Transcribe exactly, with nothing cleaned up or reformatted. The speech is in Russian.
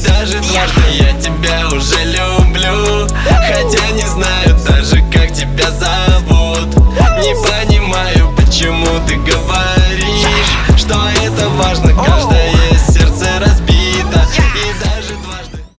даже дважды. Я тебя уже люблю, хотя не знаю,